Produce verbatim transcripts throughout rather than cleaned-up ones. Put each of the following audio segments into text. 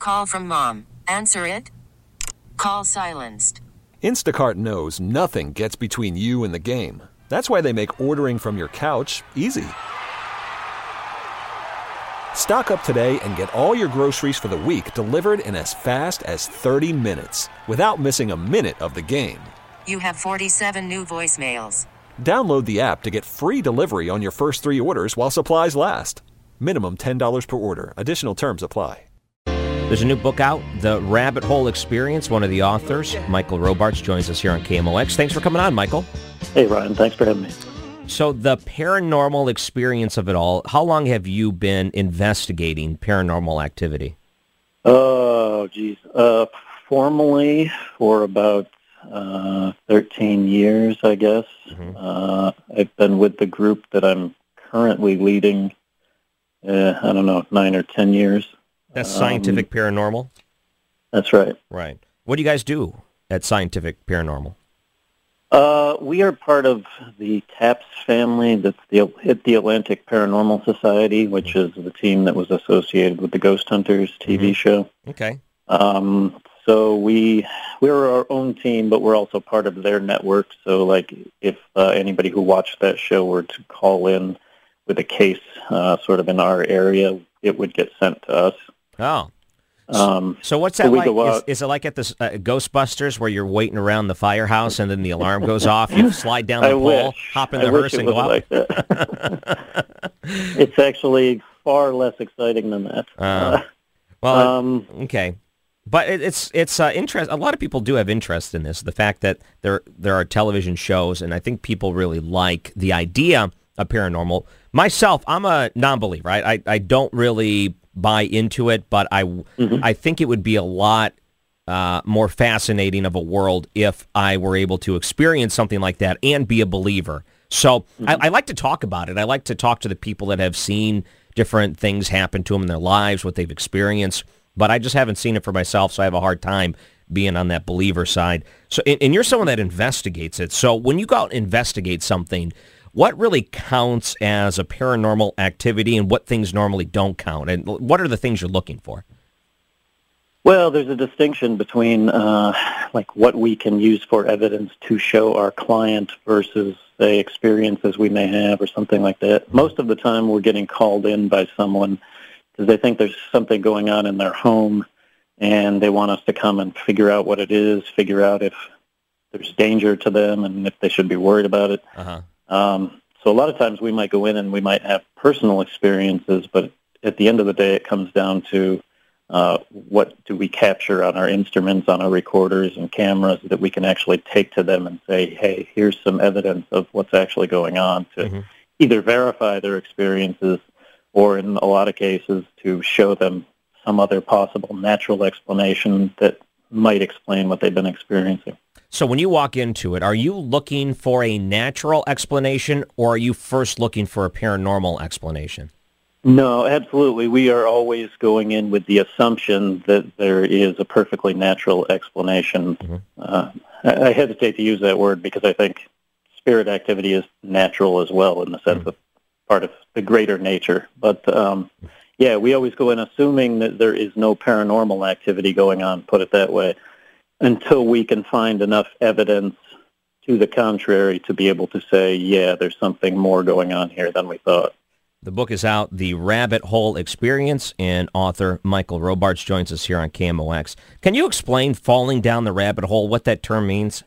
Call from mom. Answer it. Call silenced. Instacart knows nothing gets between you and the game. That's why they make ordering from your couch easy. Stock up today and get all your groceries for the week delivered in as fast as thirty minutes without missing a minute of the game. You have forty-seven new voicemails. Download the app to get free delivery on your first three orders while supplies last. Minimum ten dollars per order. Additional terms apply. There's a new book out, The Rabbit Hole Experience. One of the authors, Michael Robarts, joins us here on K M O X. Thanks for coming on, Michael. Hey, Ryan. Thanks for having me. So the paranormal experience of it all, how long have you been investigating paranormal activity? Oh, geez. Uh, formally for about uh, thirteen years, I guess. Mm-hmm. Uh, I've been with the group that I'm currently leading, uh, I don't know, nine or ten years. That's Scientific um, Paranormal? That's right. Right. What do you guys do at Scientific Paranormal? Uh, we are part of the TAPS family. That's the the Atlantic Paranormal Society, which is the team that was associated with the Ghost Hunters T V mm-hmm. show. Okay. Um, so we we're our own team, but we're also part of their network. So, like, if uh, anybody who watched that show were to call in with a case, uh, sort of in our area, it would get sent to us. Oh. Um, so what's that so like? Is, is it like at the uh, Ghostbusters where you're waiting around the firehouse and then the alarm goes off, you slide down the I pole, wish. hop in the I hearse and go out? Like that. It's actually far less exciting than that. Uh, uh, well, um, okay. But it, it's it's uh, interest. A lot of people do have interest in this. The fact that there there are television shows, and I think people really like the idea of paranormal. Myself, I'm a non-believer. Right? I I don't really buy into it, but I, mm-hmm. I think it would be a lot uh, more fascinating of a world if I were able to experience something like that and be a believer. So mm-hmm. I, I like to talk about it. I like to talk to the people that have seen different things happen to them in their lives, what they've experienced, but I just haven't seen it for myself, so I have a hard time being on that believer side. So, and, and you're someone that investigates it. So when you go out and investigate something, what really counts as a paranormal activity and what things normally don't count? And what are the things you're looking for? Well, there's a distinction between uh, like what we can use for evidence to show our client versus, say, experiences we may have or something like that. Most of the time we're getting called in by someone because they think there's something going on in their home and they want us to come and figure out what it is, figure out if there's danger to them and if they should be worried about it. Uh-huh. Um, so a lot of times we might go in and we might have personal experiences, but at the end of the day, it comes down to uh, what do we capture on our instruments, on our recorders and cameras that we can actually take to them and say, hey, here's some evidence of what's actually going on to mm-hmm. either verify their experiences or in a lot of cases to show them some other possible natural explanation that might explain what they've been experiencing. So when you walk into it, are you looking for a natural explanation or are you first looking for a paranormal explanation? No, absolutely. We are always going in with the assumption that there is a perfectly natural explanation. Mm-hmm. Uh, I hesitate to use that word because I think spirit activity is natural as well in the sense mm-hmm. of part of the greater nature. But, um, yeah, we always go in assuming that there is no paranormal activity going on, put it that way, until we can find enough evidence to the contrary to be able to say, yeah, there's something more going on here than we thought. The book is out, The Rabbit Hole Experience, and author Michael Robarts joins us here on K M O X. Can you explain falling down the rabbit hole, what that term means?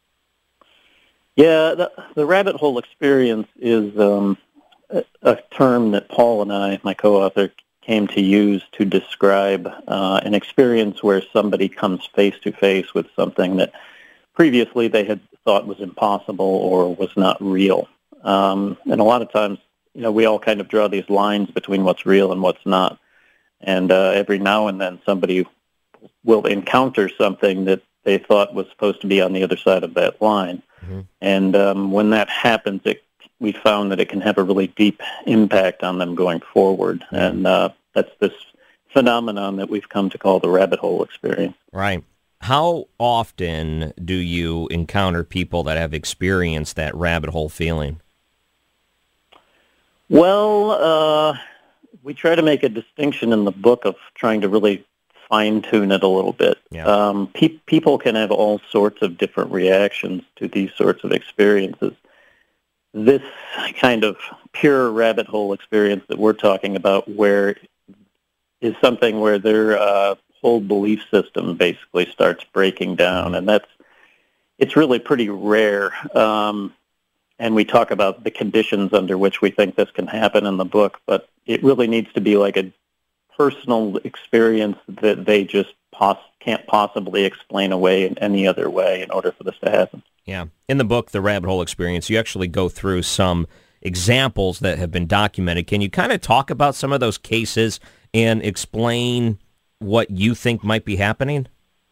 Yeah, the, the rabbit hole experience is um, a, a term that Paul and I, my co-author, came to use to describe uh, an experience where somebody comes face-to-face with something that previously they had thought was impossible or was not real. Um, and a lot of times, you know, we all kind of draw these lines between what's real and what's not. And uh, every now and then somebody will encounter something that they thought was supposed to be on the other side of that line. Mm-hmm. And um, when that happens, it we found that it can have a really deep impact on them going forward. Mm-hmm. And uh, that's this phenomenon that we've come to call the rabbit hole experience. Right. How often do you encounter people that have experienced that rabbit hole feeling? Well, uh, we try to make a distinction in the book of trying to really fine-tune it a little bit. Yeah. Um, pe- people can have all sorts of different reactions to these sorts of experiences. This kind of pure rabbit hole experience that we're talking about where is something where their uh, whole belief system basically starts breaking down, and that's it's really pretty rare. Um, and we talk about the conditions under which we think this can happen in the book, but it really needs to be like a personal experience that they just pos- can't possibly explain away in any other way in order for this to happen. Yeah. In the book, The Rabbit Hole Experience, you actually go through some examples that have been documented. Can you kind of talk about some of those cases and explain what you think might be happening?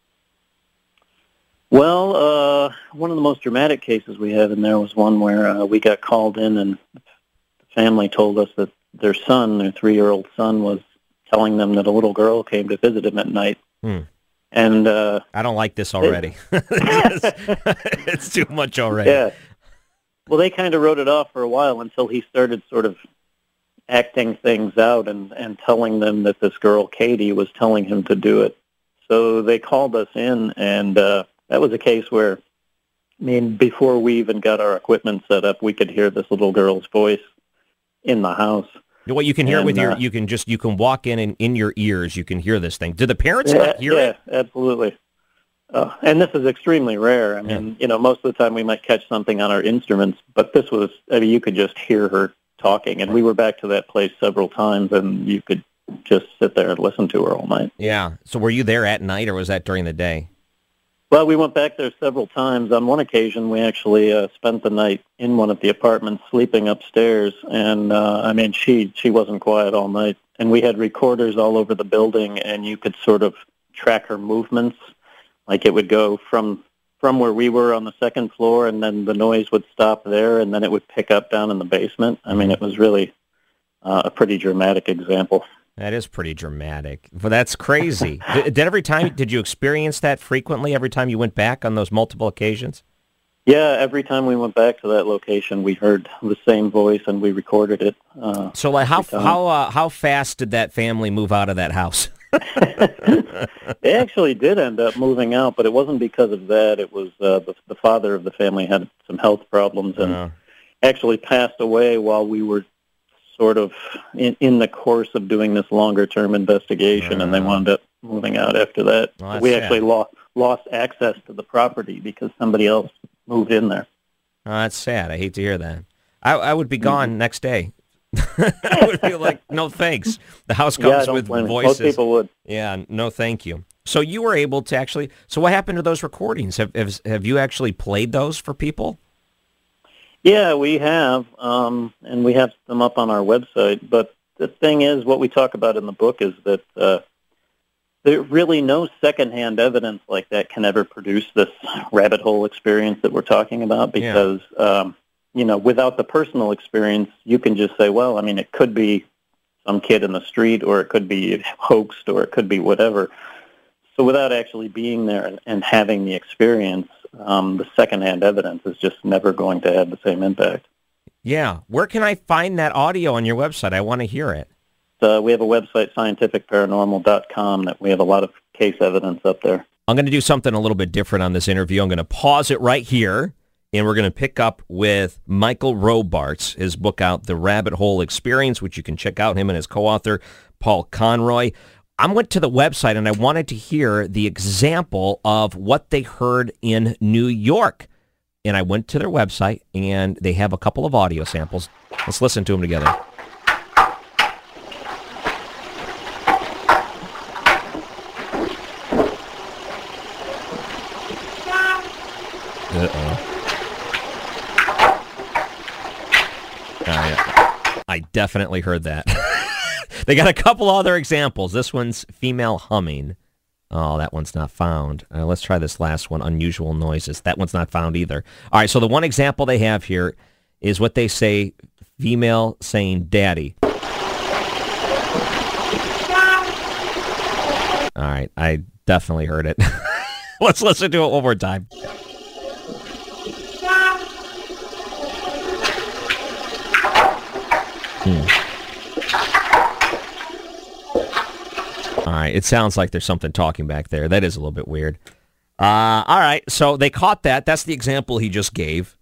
Well, uh, one of the most dramatic cases we have in there was one where uh, we got called in and the family told us that their son, their three-year-old son, was telling them that a little girl came to visit him at night. Hmm. And uh, I don't like this already. it's, it's too much already. Yeah. Well, they kind of wrote it off for a while until he started sort of acting things out and, and telling them that this girl, Katie, was telling him to do it. So they called us in, and uh, that was a case where, I mean, before we even got our equipment set up, we could hear this little girl's voice in the house. What you can hear and, with your, uh, you can just, you can walk in and in your ears, you can hear this thing. Do the parents yeah, not hear yeah, it? Yeah, absolutely. Uh, and this is extremely rare. I mean, yeah. you know, most of the time we might catch something on our instruments, but this was, I mean, you could just hear her talking. And we were back to that place several times, and you could just sit there and listen to her all night. Yeah. So were you there at night, or was that during the day? Well, we went back there several times. On one occasion, we actually uh, spent the night in one of the apartments, sleeping upstairs. And, uh, I mean, she, she wasn't quiet all night. And we had recorders all over the building, and you could sort of track her movements. Like it would go from from where we were on the second floor, and then the noise would stop there, and then it would pick up down in the basement. I mean, it was really uh, a pretty dramatic example. That is pretty dramatic. But that's crazy. did, did every time, did you experience that frequently every time you went back on those multiple occasions? Yeah, every time we went back to that location, we heard the same voice, and we recorded it. Uh, so like how how uh, how fast did that family move out of that house? They actually did end up moving out, but it wasn't because of that. It was uh, the, the father of the family had some health problems and uh. actually passed away while we were sort of in, in the course of doing this longer-term investigation, uh. and they wound up moving out after that. Well, we sad. actually lo- lost access to the property because somebody else moved in there. Oh, that's sad. I hate to hear that. I, I would be gone mm-hmm. next day. I would be like, no thanks. The house comes yeah, with voices. Most people would. Yeah, no thank you. So you were able to actually, so what happened to those recordings? Have have, have you actually played those for people? Yeah, we have, um, and we have them up on our website. But the thing is, what we talk about in the book is that uh, there really no secondhand evidence like that can ever produce this rabbit hole experience that we're talking about because, yeah. um, you know, without the personal experience, you can just say, well, I mean, it could be some kid in the street, or it could be hoaxed, or it could be whatever. So without actually being there and, and having the experience, um, the secondhand evidence is just never going to have the same impact. Yeah. Where can I find that audio on your website? I want to hear it. Uh, we have a website, scientific paranormal dot com, that we have a lot of case evidence up there. I'm going to do something a little bit different on this interview. I'm going to pause it right here, and we're going to pick up with Michael Robarts, his book out, The Rabbit Hole Experience, which you can check out, him and his co-author, Paul Conroy. I went to the website, and I wanted to hear the example of what they heard in New York. And I went to their website, and they have a couple of audio samples. Let's listen to them together. Uh-oh. I, I definitely heard that. They got a couple other examples. This one's female humming. Oh, that one's not found. Uh, let's try this last one, unusual noises. That one's not found either. All right, so the one example they have here is what they say, female saying daddy. All right, I definitely heard it. Let's listen to it one more time. Hmm. All right. It sounds like there's something talking back there. That is a little bit weird. Uh, all right. So they caught that. That's the example he just gave.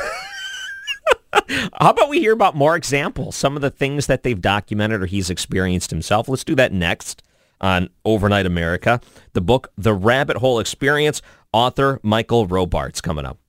How about we hear about more examples, some of the things that they've documented or he's experienced himself? Let's do that next on Overnight America. The book, The Rabbit Hole Experience, author Michael Robarts, coming up.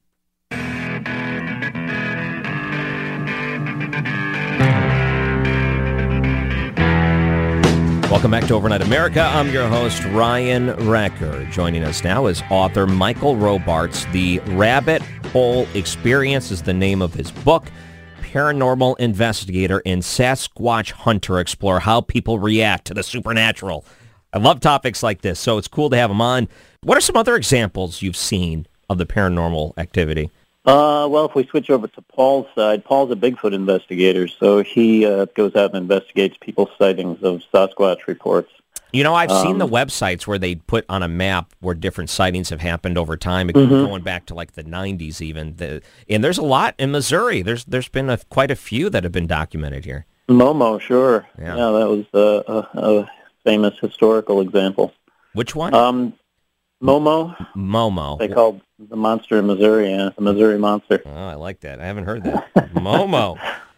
Welcome back to Overnight America. I'm your host, Ryan Recker. Joining us now is author Michael Robarts. The Rabbit Hole Experience is the name of his book. Paranormal investigator and Sasquatch hunter explore how people react to the supernatural. I love topics like this, so it's cool to have him on. What are some other examples you've seen of the paranormal activity? Uh, well, if we switch over to Paul's side, Paul's a Bigfoot investigator, so he uh, goes out and investigates people's sightings of Sasquatch reports. You know, I've um, seen the websites where they put on a map where different sightings have happened over time, mm-hmm. going back to like the nineties even. The, and there's a lot in Missouri. There's There's been a, quite a few that have been documented here. Momo, sure. Yeah, yeah that was a, a, a famous historical example. Which one? Um, Momo. Momo. They called the monster in Missouri, yeah, the Missouri Monster. Oh, I like that. I haven't heard that. Momo.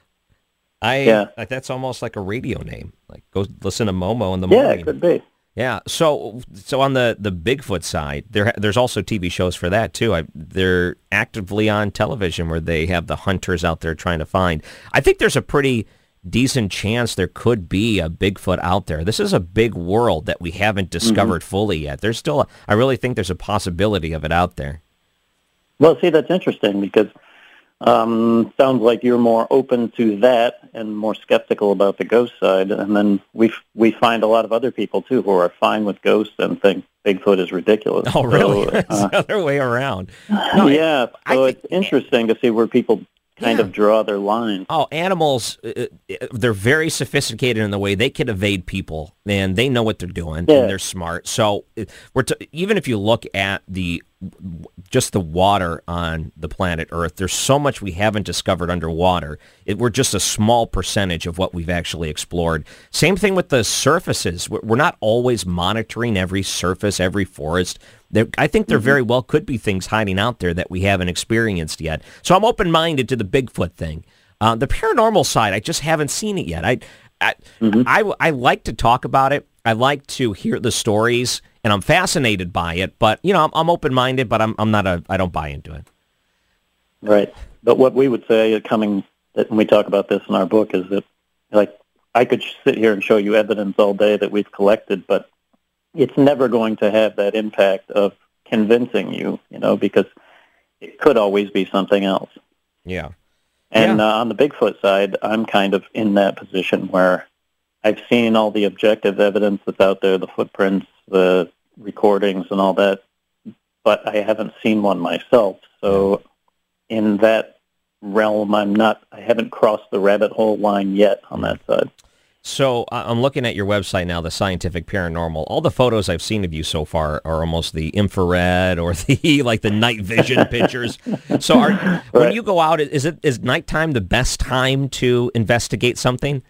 I yeah. That's almost like a radio name. Like, go listen to Momo in the yeah, morning. Yeah, it could be. Yeah. So, so on the, the Bigfoot side, there there's also T V shows for that too. I, they're actively on television where they have the hunters out there trying to find. I think there's a pretty decent chance there could be a Bigfoot out there. This is a big world that we haven't discovered mm-hmm. fully yet. There's still, a, I really think there's a possibility of it out there. Well, see, that's interesting because um, sounds like you're more open to that and more skeptical about the ghost side. And then we we find a lot of other people, too, who are fine with ghosts and think Bigfoot is ridiculous. Oh, really? So, uh, it's the other way around. No, yeah, it, so think, it's interesting to see where people kind yeah. of draw their lines. Oh, animals, uh, they're very sophisticated in the way they can evade people, and they know what they're doing, yeah. and they're smart. So we're t- even if you look at the just the water on the planet Earth, there's so much we haven't discovered underwater. It, we're just a small percentage of what we've actually explored. Same thing with the surfaces. We're, we're not always monitoring every surface, every forest. There, I think there very well could be things hiding out there that we haven't experienced yet. So I'm open-minded to the Bigfoot thing. Uh, the paranormal side, I just haven't seen it yet. I, I, mm-hmm. I, I like to talk about it. I like to hear the stories, and I'm fascinated by it. But you know, I'm, I'm open-minded, but I'm, I'm not a. I don't buy into it. Right. But what we would say, coming that when we talk about this in our book, is that like I could sit here and show you evidence all day that we've collected, but it's never going to have that impact of convincing you, you know, because it could always be something else. Yeah. And yeah. Uh, on the Bigfoot side, I'm kind of in that position where I've seen all the objective evidence that's out there, the footprints, the recordings, and all that, but I haven't seen one myself. So in that realm, I'm not, I haven't crossed the rabbit hole line yet on that side. So uh, I'm looking at your website now, the Scientific Paranormal. All the photos I've seen of you so far are almost the infrared or the like the night vision pictures. So are, right. when you go out, is it is nighttime the best time to investigate something?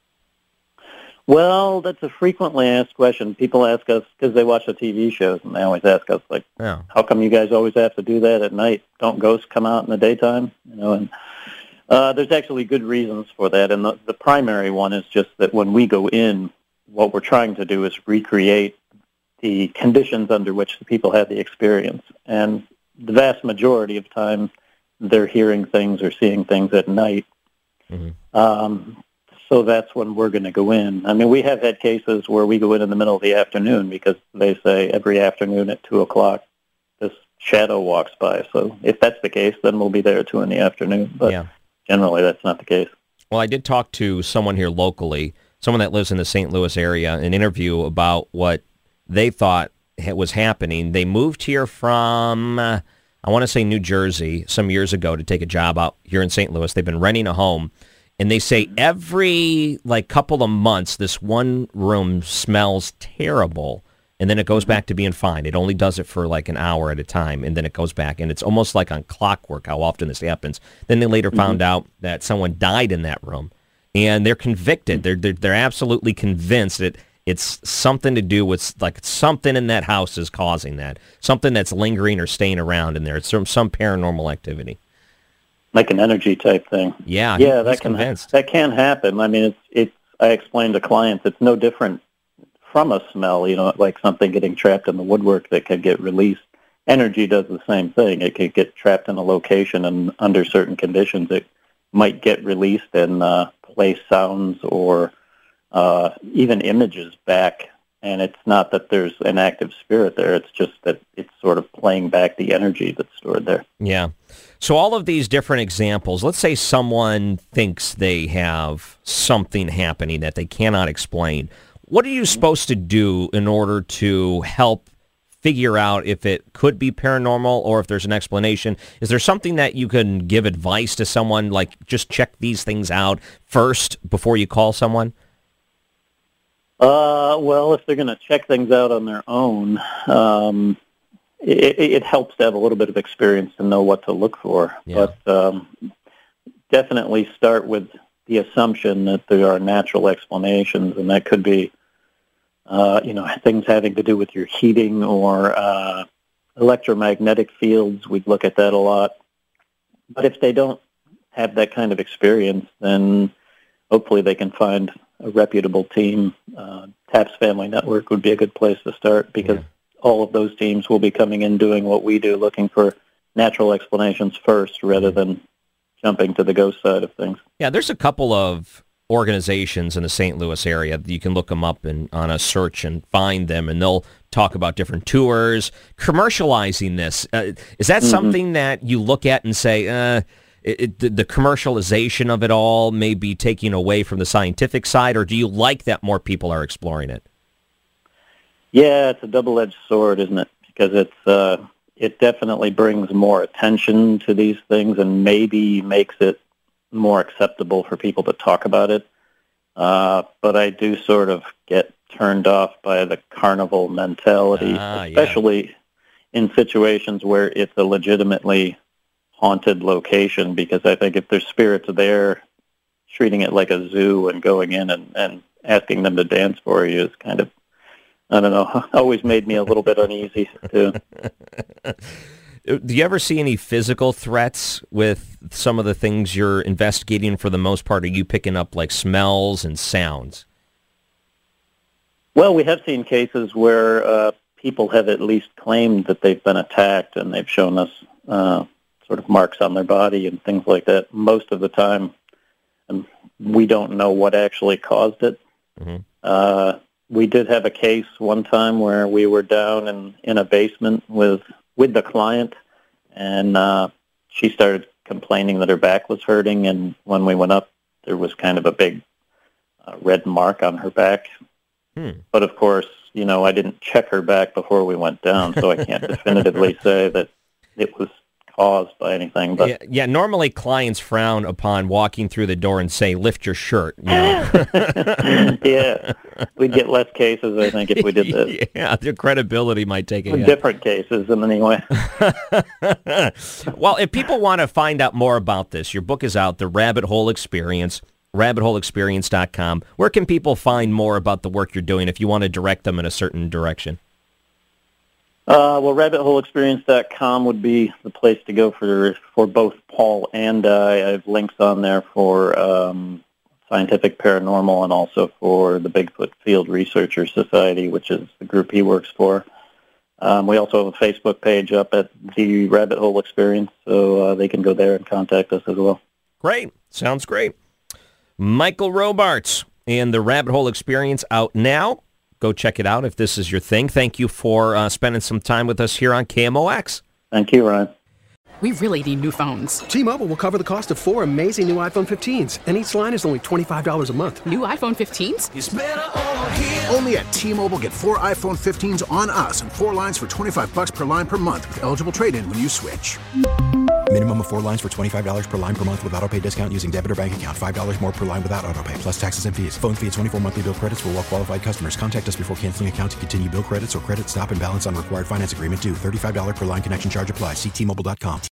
Well, that's a frequently asked question. People ask us because they watch the T V shows, and they always ask us, like, yeah. how come you guys always have to do that at night? Don't ghosts come out in the daytime? You know, and uh, there's actually good reasons for that. And the, the primary one is just that when we go in, what we're trying to do is recreate the conditions under which the people had the experience. And the vast majority of time, they're hearing things or seeing things at night. Mm-hmm. Um So that's when we're going to go in. I mean, we have had cases where we go in in the middle of the afternoon because they say every afternoon at two o'clock, this shadow walks by. So if that's the case, then we'll be there at two in the afternoon. But yeah. generally, that's not the case. Well, I did talk to someone here locally, someone that lives in the Saint Louis area, an interview about what they thought was happening. They moved here from, uh, I want to say New Jersey, some years ago to take a job out here in Saint Louis. They've been renting a home. And they say every, like, couple of months, this one room smells terrible, and then it goes back to being fine. It only does it for, like, an hour at a time, and then it goes back. And it's almost like on clockwork how often this happens. Then they later mm-hmm. found out that someone died in that room, and they're convicted. They're, they're, they're absolutely convinced that it's something to do with, like, something in that house is causing that. Something that's lingering or staying around in there. It's some, some paranormal activity. Like an energy type thing. Yeah, yeah, he's that can convinced. that can happen. I mean, it's it's. I explain to clients it's no different from a smell. You know, like something getting trapped in the woodwork that could get released. Energy does the same thing. It could get trapped in a location, and under certain conditions, it might get released and uh, play sounds or uh, even images back. And it's not that there's an active spirit there. It's just that it's sort of playing back the energy that's stored there. Yeah. So all of these different examples, let's say someone thinks they have something happening that they cannot explain. What are you supposed to do in order to help figure out if it could be paranormal or if there's an explanation? Is there something that you can give advice to someone, like just check these things out first before you call someone? Uh, well, if they're going to check things out on their own, um, it, it helps to have a little bit of experience to know what to look for. Yeah. But um, definitely start with the assumption that there are natural explanations, and that could be, uh, you know, things having to do with your heating or uh, electromagnetic fields. We look at that a lot. But if they don't have that kind of experience, then hopefully they can find a reputable team. Uh, TAPS Family Network would be a good place to start, because yeah. all of those teams will be coming in doing what we do, looking for natural explanations first rather than jumping to the ghost side of things. Yeah, there's a couple of organizations in the Saint Louis area. You can look them up and on a search and find them, and they'll talk about different tours, commercializing this. Uh, is that mm-hmm. something that you look at and say, uh, It, it, the, the commercialization of it all may be taking away from the scientific side, or do you like that more people are exploring it? Yeah, it's a double-edged sword, isn't it? Because it's uh, it definitely brings more attention to these things and maybe makes it more acceptable for people to talk about it. Uh, but I do sort of get turned off by the carnival mentality, uh, especially yeah. in situations where it's a legitimately haunted location, because I think if there's spirits there, treating it like a zoo and going in and, and asking them to dance for you is kind of, I don't know, always made me a little bit uneasy too. Do you ever see any physical threats with some of the things you're investigating? For the most part, are you picking up like smells and sounds? Well, we have seen cases where uh, people have at least claimed that they've been attacked, and they've shown us uh, sort of marks on their body and things like that. Most of the time, um, we don't know what actually caused it. Mm-hmm. Uh, we did have a case one time where we were down in, in a basement with with the client, and uh, she started complaining that her back was hurting, and when we went up, there was kind of a big uh, red mark on her back. Hmm. But of course, you know, I didn't check her back before we went down, so I can't definitively say that it was caused by anything. But yeah, yeah, normally clients frown upon walking through the door and say, lift your shirt. You know? Yeah, we'd get less cases, I think, if we did that. Yeah, their credibility might take a hit. Different cases, in any way. Well, if people want to find out more about this, your book is out, The Rabbit Hole Experience, rabbit hole experience dot com. Where can people find more about the work you're doing if you want to direct them in a certain direction? Uh, well, rabbit hole experience dot com would be the place to go for for both Paul and I. I have links on there for um, Scientific Paranormal and also for the Bigfoot Field Researcher Society, which is the group he works for. Um, we also have a Facebook page up at The Rabbit Hole Experience, so uh, they can go there and contact us as well. Great. Sounds great. Michael Robarts and The Rabbit Hole Experience out now. Go check it out if this is your thing. Thank you for uh, spending some time with us here on K M O X. Thank you, Ryan. We really need new phones. T-Mobile will cover the cost of four amazing new iPhone fifteens, and each line is only twenty-five dollars a month. New iPhone fifteens? It's better over here. Only at T-Mobile, get four iPhone fifteens on us and four lines for twenty-five dollars per line per month with eligible trade-in when you switch. Minimum of four lines for twenty-five dollars per line per month with auto-pay discount using debit or bank account. five dollars more per line without auto-pay, plus taxes and fees. Phone fee at twenty-four monthly bill credits for well-qualified customers. Contact us before canceling account to continue bill credits or credit stop and balance on required finance agreement due. thirty-five dollars per line connection charge applies. See T Mobile dot com.